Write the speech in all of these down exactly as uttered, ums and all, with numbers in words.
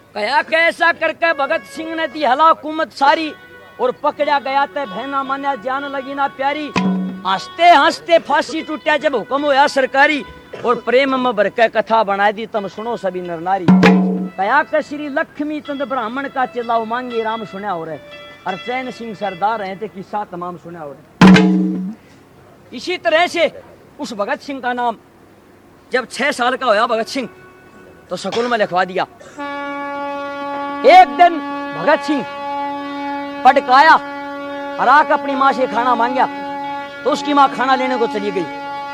कया कैसा करके भगत सिंह ने दी हला हुकूमत सारी और पकड़ा गया ते भैना मान्या जान लगी ना प्यारी। हंसते हंसते फांसी टूटा जब हुक्म होया सरकारी और प्रेम में भर के कथा बना दी तम सुनो सभी नर नारी। कया के श्री लक्ष्मी चंद ब्राह्मण का चिल्लाओ मांगे राम सुना हो रहे और चैन सिंह सरदार रहे थे किस्सा तमाम सुना हो रहे। इसी तरह से उस भगत सिंह का नाम जब छह साल का होया भगत सिंह तो स्कूल में लिखवा दिया। एक दिन भगत सिंह पटकाया और आकर अपनी माँ से खाना मांगा तो उसकी माँ खाना लेने को चली गई।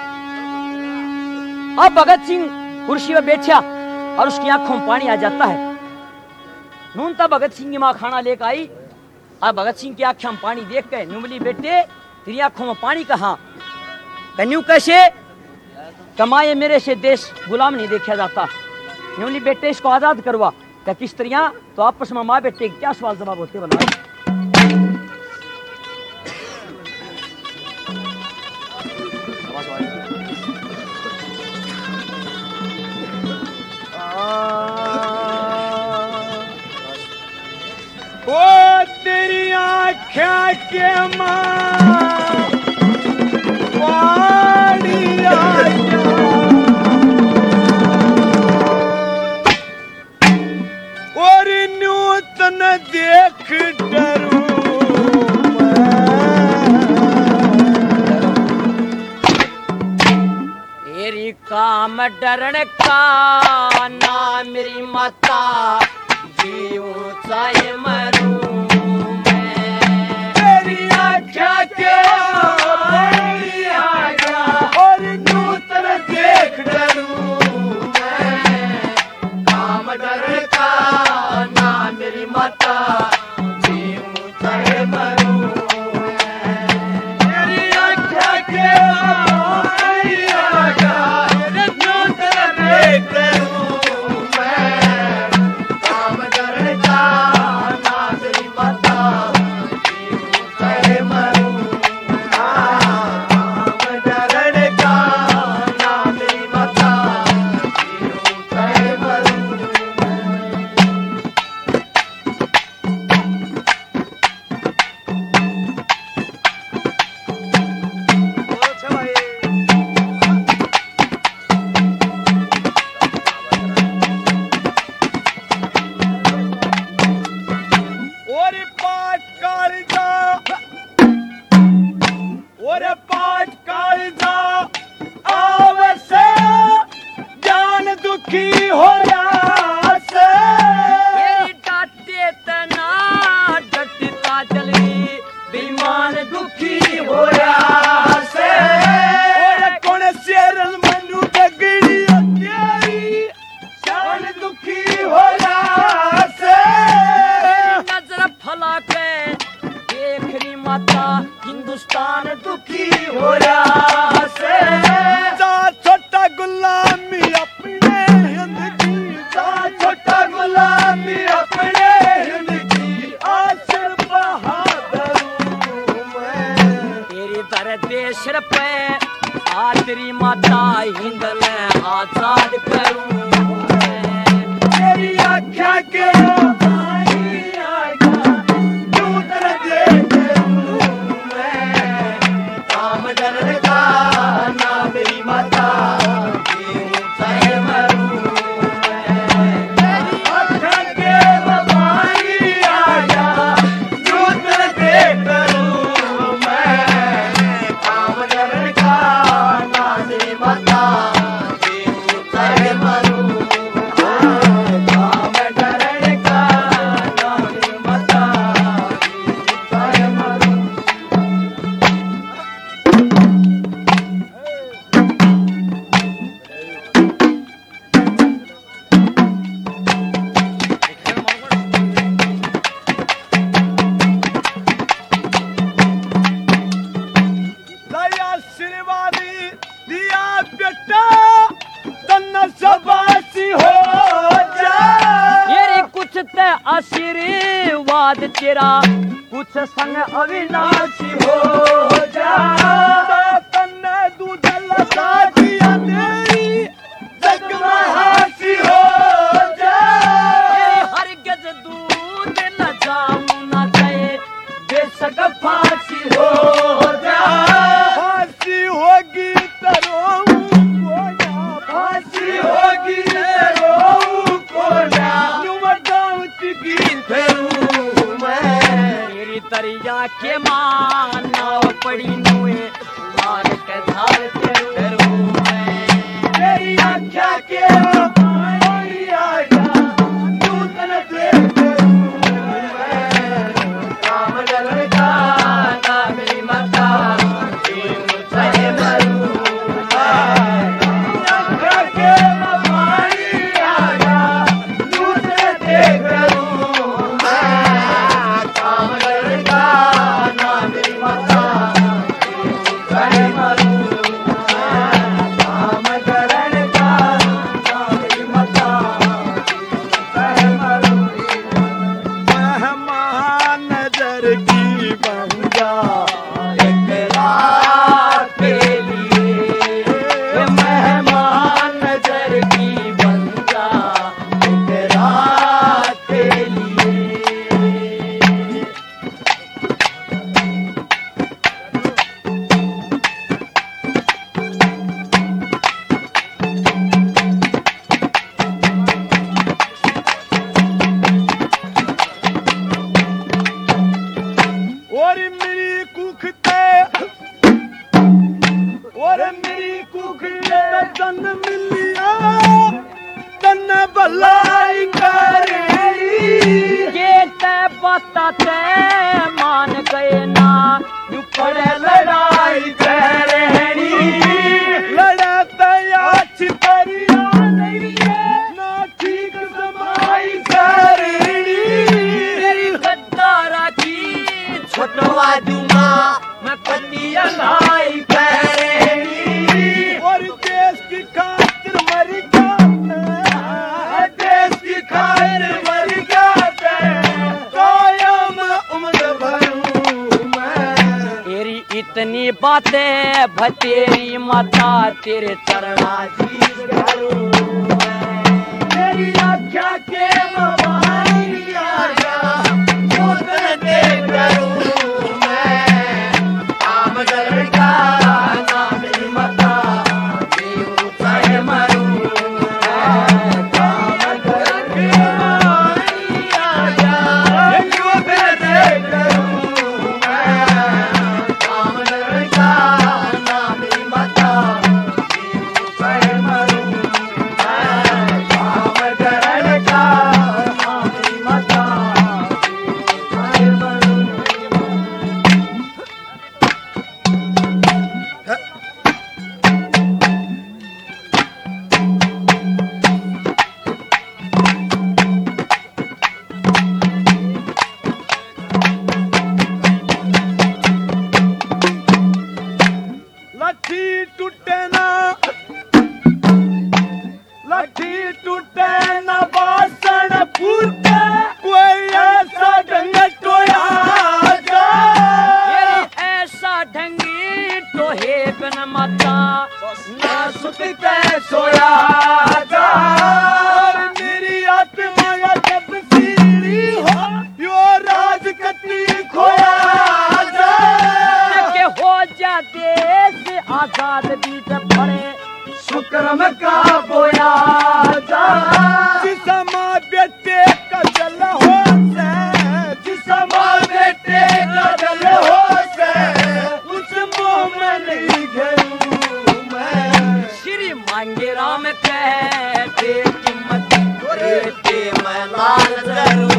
अब भगत सिंह कुर्सी पर बैठा और उसकी आंखों में पानी आ जाता है। नून तब भगत सिंह की माँ खाना लेकर आई और भगत सिंह की आंखों में पानी देख के नुमली बेटे तेरी आंखों में पानी कहाँ? कन्यू कैसे कमाए मेरे से देश गुलाम नहीं देखा जाता। नुमली बेटे इसको आजाद करवा क्या किस स्त्रियां तो आपस में माँ बेटे क्या सवाल जवाब होते बना। ओ तेरी आँखें के माँ और नूतन देख डरू तेरी काम डरण का ना मेरी माता जीव चाहे मरूं मैं। तेरी आँखा के और नूतन देख डरूं मैं। काम डरण का ना मेरी माता जीव चाहे मरूं मैं। तेरी आँखा के नूतन देख डरूं मैं। काम डरण का ना मेरी माता जीव चाहे मरूं। काम डरण का ना मेरी माता जीव चाहे मरूं। और पाठ कालजा और पाठ कालजा आवसे जान दुखी हो से। तेरी डांटे तना डटता जल्दी बेईमान दुखी हो से और कौन शेरल मनु बगड़ी तेरी जान दुखी हो से। नजर फला के देखरी माता हिंदुस्तान दुखी हो से। जा छोटा गुलामी अपने हिंद की जा छोटा गुलामी अपने हिंद की आसर बहादुर मैं। तेरी दर देश पे आ तेरी माता हिंद में आजाद करूं मैं। तेरी आँखा के नूतन देख डरूं मैं। काम डरण का ना मेरी माता जीव चाहे मरूं मैं। तेरी आँखा के बबाई आया नूतन देख डरूं मैं। काम डरण का ना मेरी माता जीव चाहे मरूं। काम डरण का ना मेरी माता जीव चाहे मरूं। दया आशीर्वादी दिया बेटा तन्ना सबासी हो जा। तेरी कुछ ते आशीर्वाद तेरा कुछ संग अविनाशी हो जा। तन्ने दूध लगा दिया तेरी जग में हासी हो जा। तेरी हर दरिया के मान नाव पड़ी नुए मार के धार तेरू मैं तेरी आख्या के पानी आया तू तन देख काम डलन का ना मेरी माता तेरू चाहे मरू आख्या के पानी आया तू तन देख काम डलन का ना मेरी माता तेरू चाहे मरू मान गए ना यू पड़े लड़ाई करनी लड़ाता याच परिया नहीं ना ठीक समाई करनी तेरी गद्दारा की छोटवा दूंगा मैं कतिया लाई करनी और देश की खातिर मर गया देश की खातिर मर गया इतनी बातें भतेरी माता तेरे चरणा जी तेरी आख्या के मवानी आया मोदन दे करूं मैं काम डलन का ना मेरी माता तेरू चाहे मरूं काम डलन के मवानी आया मोदन दे करूं सोया जा मेरी आत्मा या जब सीढ़ी हो यो राज कती खोया जा के हो जा देश आजाद बीच पड़े शुक्रम का बोया जा जिसमा बेटे का जल हो से जिसमा बेटे का जल हो से उस मुंह में नहीं घेरू मांगे राम कहते कीमत देते मैं लाल जरूर